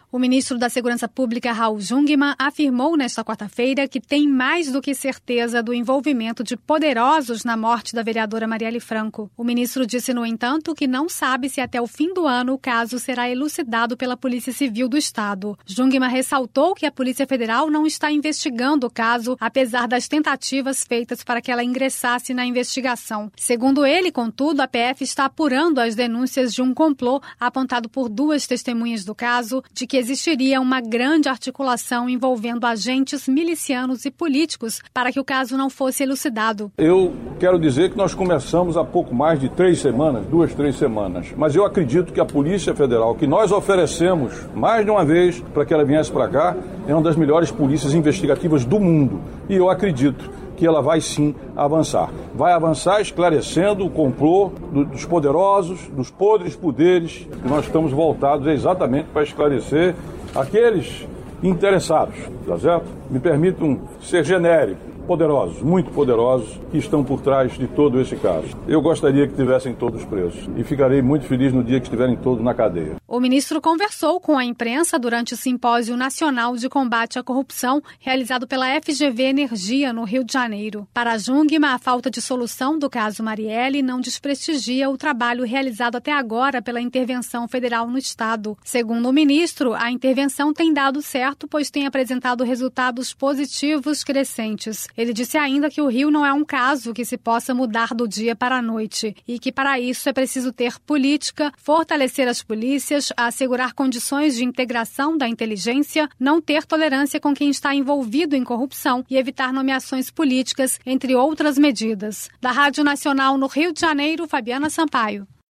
O ministro da Segurança Pública, Raul Jungmann, afirmou nesta quarta-feira que tem mais do que certeza do envolvimento de poderosos na morte da vereadora Marielle Franco. O ministro disse, no entanto, que não sabe se até o fim do ano o caso será elucidado pela Polícia Civil do Estado. Jungmann ressaltou que a Polícia Federal não está investigando o caso, apesar das tentativas feitas para que ela ingressasse na investigação. Segundo ele, contudo, a PF está apurando as denúncias de um complô apontado por duas testemunhas do caso, de que existiria uma grande articulação envolvendo agentes milicianos e políticos para que o caso não fosse elucidado. Eu quero dizer que nós começamos há pouco mais de 3 semanas, mas eu acredito que a Polícia Federal, que nós oferecemos mais de uma vez para que ela viesse para cá, é uma das melhores polícias investigativas do mundo. E eu acredito que ela vai sim avançar. Vai avançar esclarecendo o complô dos poderosos, dos podres poderes, que nós estamos voltados exatamente para esclarecer aqueles interessados, tá certo? Me permitam ser genérico. Poderosos, muito poderosos, que estão por trás de todo esse caso. Eu gostaria que tivessem todos presos e ficarei muito feliz no dia que estiverem todos na cadeia. O ministro conversou com a imprensa durante o Simpósio Nacional de Combate à Corrupção realizado pela FGV Energia, no Rio de Janeiro. Para Jungmann, a falta de solução do caso Marielle não desprestigia o trabalho realizado até agora pela intervenção federal no Estado. Segundo o ministro, a intervenção tem dado certo, pois tem apresentado resultados positivos crescentes. Ele disse ainda que o Rio não é um caso que se possa mudar do dia para a noite e que para isso é preciso ter política, fortalecer as polícias, assegurar condições de integração da inteligência, não ter tolerância com quem está envolvido em corrupção e evitar nomeações políticas, entre outras medidas. Da Rádio Nacional no Rio de Janeiro, Fabiana Sampaio.